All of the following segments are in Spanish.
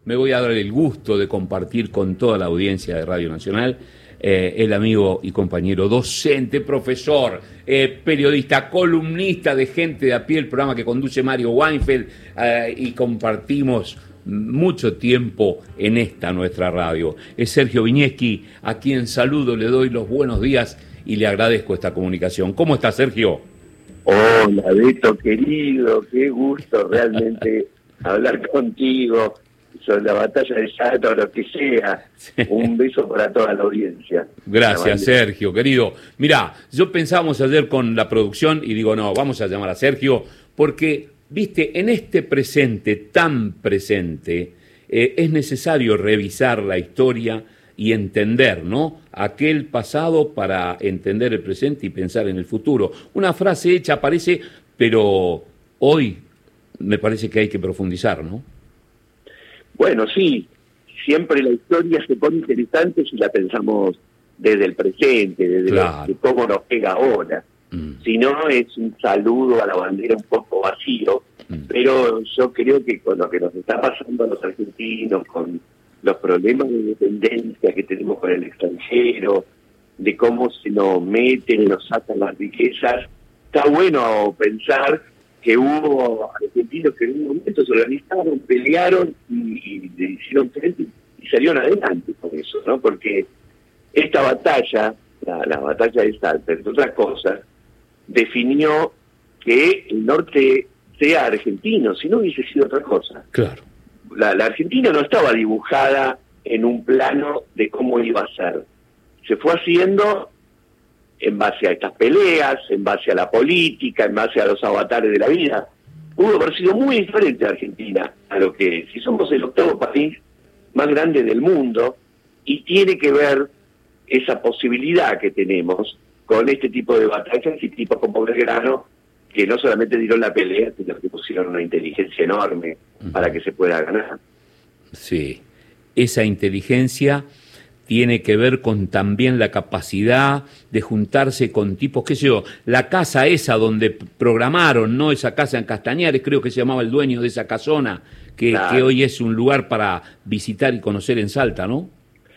me voy a dar el gusto de compartir con toda la audiencia de Radio Nacional el amigo y compañero docente, profesor, periodista, columnista de Gente de a Pie, el programa que conduce Mario Weinfeld, y compartimos mucho tiempo en esta nuestra radio. Es Sergio Viñeski, a quien saludo, le doy los buenos días y le agradezco esta comunicación. ¿Cómo está, Sergio? Hola, Beto, querido, qué gusto realmente hablar contigo sobre la batalla de Salta o lo que sea. Un beso para toda la audiencia. Gracias, Sergio, querido. Mirá, yo pensábamos ayer con la producción y digo, no, vamos a llamar a Sergio porque, viste, en este presente tan presente es necesario revisar la historia y entender, ¿no?, aquel pasado para entender el presente y pensar en el futuro. Una frase hecha parece, pero hoy me parece que hay que profundizar, ¿no? Bueno, sí, siempre la historia se pone interesante si la pensamos desde el presente, desde de cómo nos pega ahora. Si no, es un saludo a la bandera un poco vacío, pero yo creo que con lo que nos está pasando a los argentinos, con los problemas de dependencia que tenemos con el extranjero, de cómo se nos meten, nos sacan las riquezas, está bueno pensar que hubo argentinos que en un momento se organizaron, pelearon y le hicieron frente y salieron adelante con eso, ¿no? Porque esta batalla, la batalla de Salta, entre otras cosas, definió que el norte sea argentino, si no hubiese sido otra cosa. Claro. La Argentina no estaba dibujada en un plano de cómo iba a ser. Se fue haciendo en base a estas peleas, en base a la política, en base a los avatares de la vida. Pudo haber sido muy diferente a Argentina a lo que es. Si somos el 8º país más grande del mundo, y tiene que ver esa posibilidad que tenemos con este tipo de batallas y tipos como Belgrano, que no solamente dieron la pelea, sino que pusieron una inteligencia enorme para que se pueda ganar. Sí, esa inteligencia tiene que ver con también la capacidad de juntarse con tipos, qué sé yo, la casa esa donde programaron, ¿no? Esa casa en Castañares, creo que se llamaba el dueño de esa casona, que hoy es un lugar para visitar y conocer en Salta, ¿no?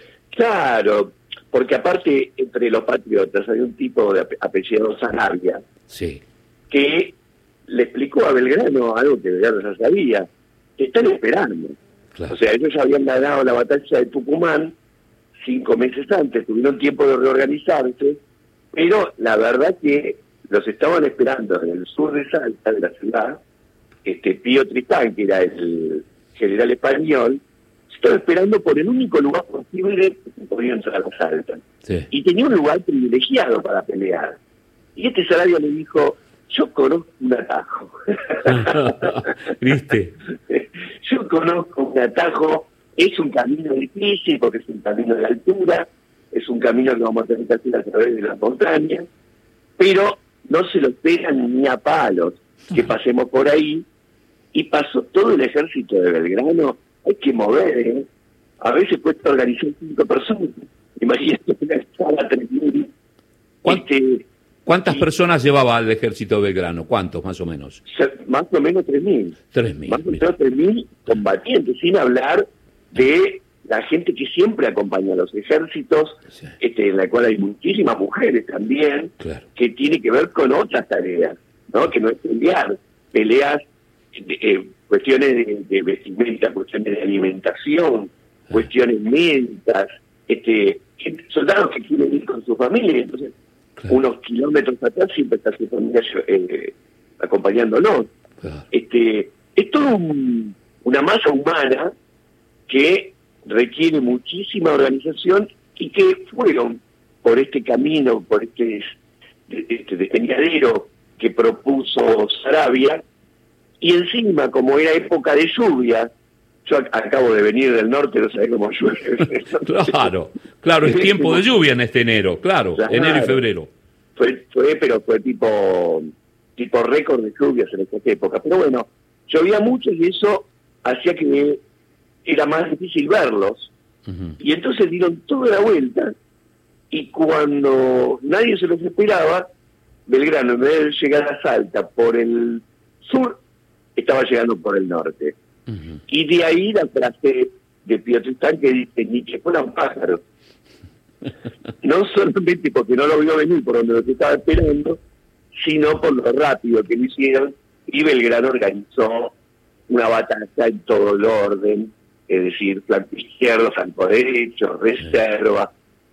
Claro, porque aparte entre los patriotas hay un tipo de apellido Sanabria, sí, que le explicó a Belgrano algo que Belgrano ya sabía, que están esperando. Claro. O sea, ellos ya habían ganado la batalla de Tucumán 5 meses antes, tuvieron tiempo de reorganizarse, pero la verdad que los estaban esperando en el sur de Salta, de la ciudad, Pío Tristán, que era el general español, estaba esperando por el único lugar posible que podía entrar a Salta. Sí. Y tenía un lugar privilegiado para pelear. Y Sarabia le dijo, yo conozco un atajo. ¿Viste? Yo conozco un atajo. Es un camino difícil porque es un camino de altura, es un camino que vamos a tener que hacer a través de las montañas, pero no se lo esperan ni a palos que pasemos por ahí. Y pasó todo el ejército de Belgrano. Hay que mover, ¿eh? A veces cuesta organizar 5 personas. Imagínate una escala 3.000. ¿Cuántas personas llevaba el ejército de Belgrano? ¿Cuántos, más o menos? Más o menos 3.000. 3.000. Más o menos 3.000 combatientes, sin hablar de la gente que siempre acompaña a los ejércitos, sí, en la cual hay muchísimas mujeres también, claro, que tiene que ver con otras tareas, ¿no? Que no es peleas, cuestiones de vestimenta, cuestiones de alimentación, cuestiones médicas, soldados que quieren ir con su familia, entonces claro, unos kilómetros atrás siempre está su familia acompañándolos. Claro. Es todo una masa humana que requiere muchísima organización y que fueron por este camino, por este despeñadero que propuso Sarabia, y encima, como era época de lluvia, yo acabo de venir del norte, no sabés cómo llueve. Claro, es tiempo de lluvia en este enero, claro, enero y febrero. Pero fue tipo récord de lluvias en esta época. Pero bueno, llovía mucho y eso hacía que era más difícil verlos. Y entonces dieron toda la vuelta, y cuando nadie se los esperaba, Belgrano, en vez de llegar a Salta por el sur, estaba llegando por el norte. Y de ahí la frase de Pío Tristán que dice, ni que fuera un pájaro. No solamente porque no lo vio venir por donde lo que estaba esperando, sino por lo rápido que lo hicieron, y Belgrano organizó una batalla en todo el orden, es decir, flanco izquierdo, flanco derecho, reserva,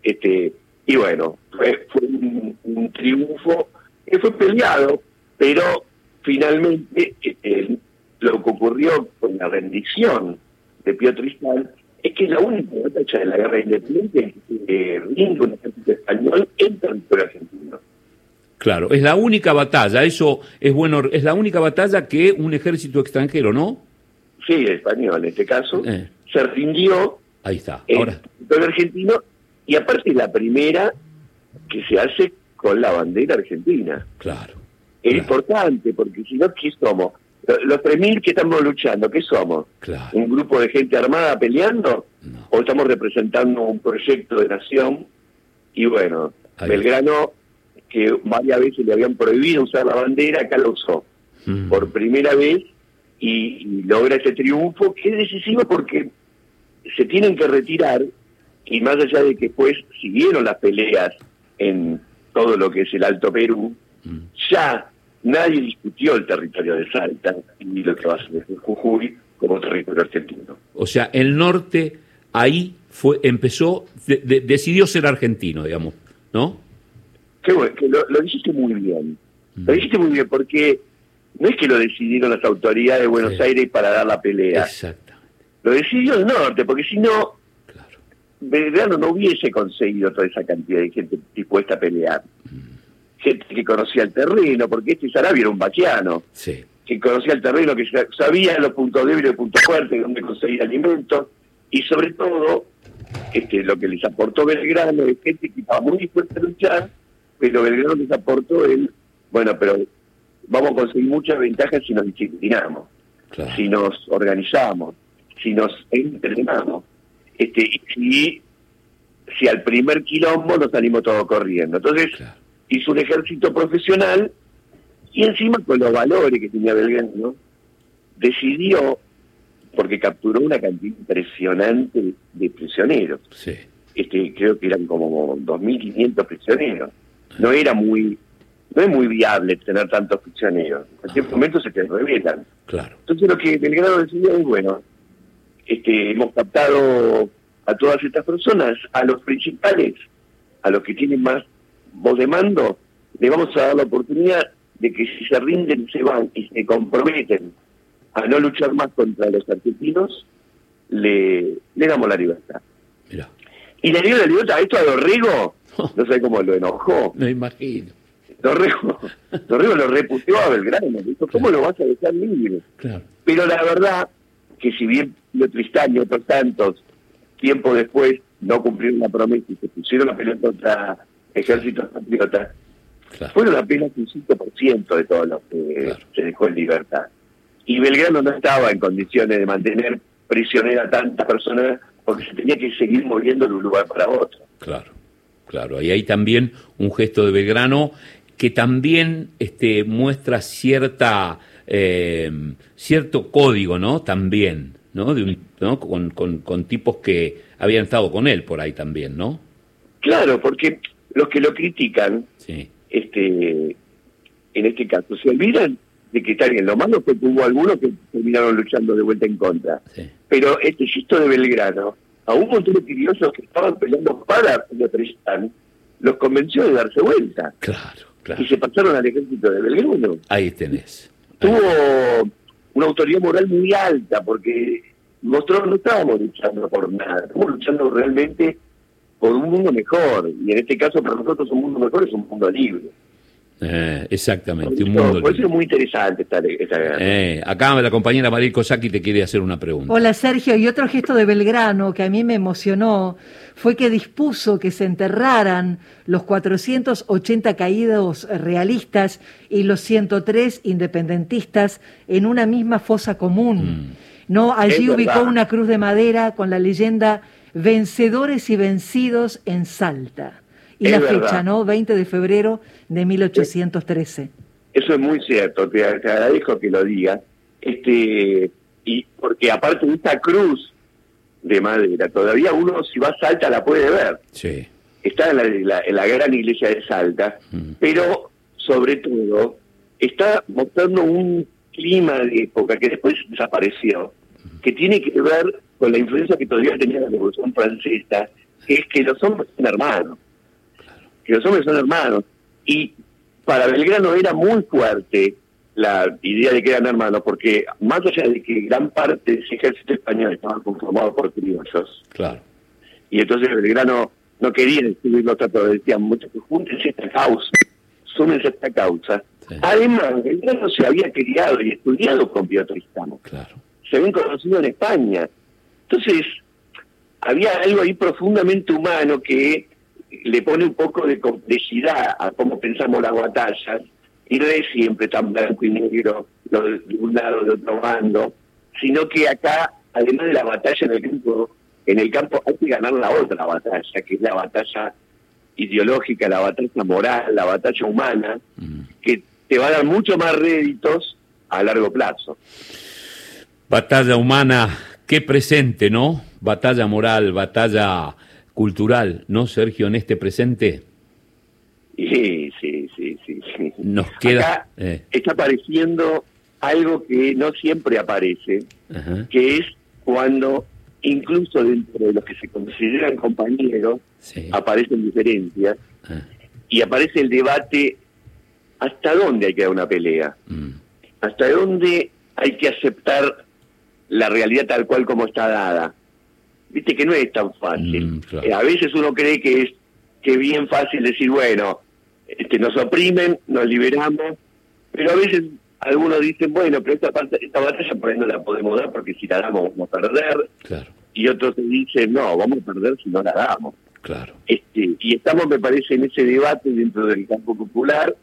y bueno, fue un triunfo que fue peleado, pero finalmente lo que ocurrió con la rendición de Pío Tristán es que la única batalla de la guerra independiente que rinde un ejército español en territorio argentino. Claro, es la única batalla, eso es bueno, es la única batalla que un ejército extranjero, ¿no? Sí, el español en este caso, se rindió. Ahí está, ahora. En territorio argentino, y aparte es la primera que se hace con la bandera argentina. Claro. Es importante, porque si no, ¿qué somos? Los 3.000 que estamos luchando, ¿qué somos? Claro. ¿Un grupo de gente armada peleando? No. ¿O estamos representando un proyecto de nación? Y bueno, ahí. Belgrano, que varias veces le habían prohibido usar la bandera, acá la usó. Por primera vez, y logra ese triunfo, que es decisivo porque se tienen que retirar, y más allá de que después siguieron las peleas en todo lo que es el Alto Perú, ya nadie discutió el territorio de Salta y lo que va a ser Jujuy como territorio argentino. O sea, el norte ahí empezó, decidió ser argentino, digamos, ¿no? Qué bueno, que lo dijiste muy bien. Lo dijiste muy bien porque no es que lo decidieron las autoridades de Buenos Aires para dar la pelea. Exactamente. Lo decidió el norte, porque si no, Belgrano no hubiese conseguido toda esa cantidad de gente dispuesta a pelear. Gente que conocía el terreno, porque Sarabia era un vaquiano, que conocía el terreno, que sabía los puntos débiles y puntos fuertes, dónde conseguir alimentos, y sobre todo, lo que les aportó Belgrano es gente que estaba muy dispuesta a luchar, pero Belgrano les aportó pero vamos a conseguir muchas ventajas si nos disciplinamos, si nos organizamos, si nos entrenamos, y si al primer quilombo nos salimos todos corriendo. Entonces, hizo un ejército profesional y encima con los valores que tenía Belgrano, decidió, porque capturó una cantidad impresionante de prisioneros. Creo que eran como 2.500 prisioneros. No es muy viable tener tantos prisioneros. En ciertos momentos se te revelan. Entonces lo que Belgrano decidió es, bueno, hemos captado a todas estas personas, a los principales, a los que tienen más voz de mando, le vamos a dar la oportunidad de que si se rinden, se van y se comprometen a no luchar más contra los argentinos, le damos la libertad. Mirá. Y le dio la libertad. Esto a Dorrego, no sé cómo lo enojó. Me imagino. Dorrego lo reputió a Belgrano, dijo, ¿cómo lo vas a dejar libre? Pero la verdad que si bien Pío Tristán y otros tantos, tiempo después, no cumplieron la promesa y se pusieron a pelear contra ejércitos patriotas, fueron apenas un 5% de todos los que se dejó en libertad. Y Belgrano no estaba en condiciones de mantener prisionera a tantas personas porque se tenía que seguir moviendo de un lugar para otro. Claro. Y hay también un gesto de Belgrano que también muestra cierto código, ¿no? También, ¿no? Con tipos que habían estado con él por ahí también, ¿no? Claro, porque los que lo critican, en este caso, se olvidan de que está bien. Lo malo fue que hubo algunos que terminaron luchando de vuelta en contra. Pero este gesto de Belgrano, a un montón de curiosos que estaban peleando para Pío Tristán, los convenció de darse vuelta. Y se pasaron al ejército de Belgrano. Ahí tenés. Tuvo una autoridad moral muy alta, porque nosotros no estábamos luchando por nada, estamos luchando realmente por un mundo mejor, y en este caso para nosotros un mundo mejor es un mundo libre. Exactamente, un mundo libre. Por eso es muy interesante esta guerra. Acá la compañera Mariel Cosacchi te quiere hacer una pregunta. Hola Sergio, y otro gesto de Belgrano que a mí me emocionó fue que dispuso que se enterraran los 480 caídos realistas y los 103 independentistas en una misma fosa común. Allí ubicó una cruz de madera con la leyenda "Vencedores y vencidos en Salta". Y la fecha, 20 de febrero de 1813. Eso es muy cierto, te agradezco que lo digas. Y porque aparte de esta cruz de madera, todavía uno si va a Salta la puede ver. Sí. Está en la gran iglesia de Salta, pero sobre todo está mostrando un clima de época que después desapareció, que tiene que ver con la influencia que todavía tenía la Revolución Francesa, que es que los hombres son hermanos. Que los hombres son hermanos. Y para Belgrano era muy fuerte la idea de que eran hermanos, porque más allá de que gran parte del ejército español estaba conformado por criollos, claro, y entonces Belgrano no quería destruir los tratados, decían, muchachos, júntense esta causa, súmense a esta causa. Sí. Además, Belgrano se había criado y estudiado con Pío Tristano. Claro. Se habían conocido en España. Entonces, había algo ahí profundamente humano que le pone un poco de complejidad a cómo pensamos las batallas, y no es siempre tan blanco y negro, de un lado de otro bando, sino que acá, además de la batalla en el campo hay que ganar la otra batalla, que es la batalla ideológica, la batalla moral, la batalla humana, que te va a dar mucho más réditos a largo plazo. Batalla humana, qué presente, ¿no? Batalla moral, batalla cultural, ¿no, Sergio, en este presente? Sí. Nos queda... Acá está apareciendo algo que no siempre aparece, que es cuando incluso dentro de los que se consideran compañeros aparecen diferencias y aparece el debate hasta dónde hay que dar una pelea, hasta dónde hay que aceptar la realidad tal cual como está dada. Viste que no es tan fácil. Claro. A veces uno cree que es bien fácil decir, bueno, nos oprimen, nos liberamos, pero a veces algunos dicen, bueno, pero esta batalla por ahí no la podemos dar porque si la damos vamos a perder. Claro. Y otros dicen, no, vamos a perder si no la damos. Claro. Y estamos, me parece, en ese debate dentro del campo popular,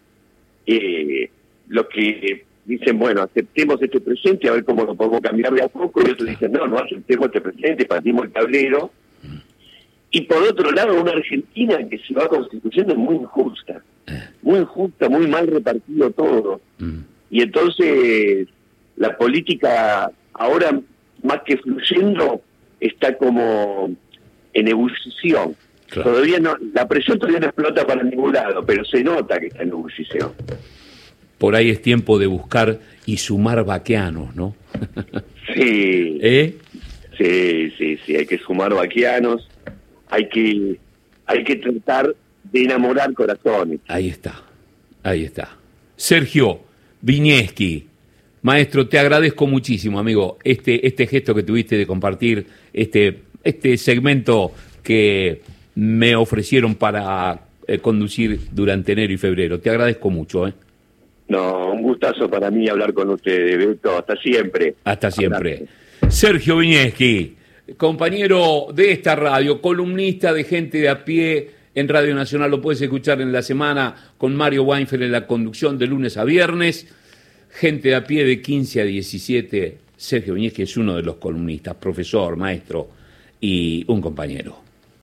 los que dicen, bueno, aceptemos este presente, a ver cómo lo podemos cambiar de a poco, y otros dicen, no aceptemos este presente, partimos el tablero. Y por otro lado, una Argentina que se va constituyendo muy injusta, muy mal repartido todo. Y entonces la política ahora, más que fluyendo, está como en ebullición. Claro. Todavía no, la presión todavía no explota para ningún lado, pero se nota que está en ebullición. Por ahí es tiempo de buscar y sumar vaqueanos, ¿no? Sí. Sí, hay que sumar vaqueanos, hay que tratar de enamorar corazones. Ahí está. Sergio Viñeski, maestro, te agradezco muchísimo, amigo, este gesto que tuviste de compartir este segmento que me ofrecieron para conducir durante enero y febrero. Te agradezco mucho, No, un gustazo para mí hablar con ustedes, Beto. Hasta siempre. Hasta siempre. Sergio Viñeski, compañero de esta radio, columnista de Gente de a Pie en Radio Nacional. Lo puedes escuchar en la semana con Mario Weinfeld en la conducción de lunes a viernes. Gente de a Pie de 15 a 17. Sergio Viñeski es uno de los columnistas, profesor, maestro y un compañero.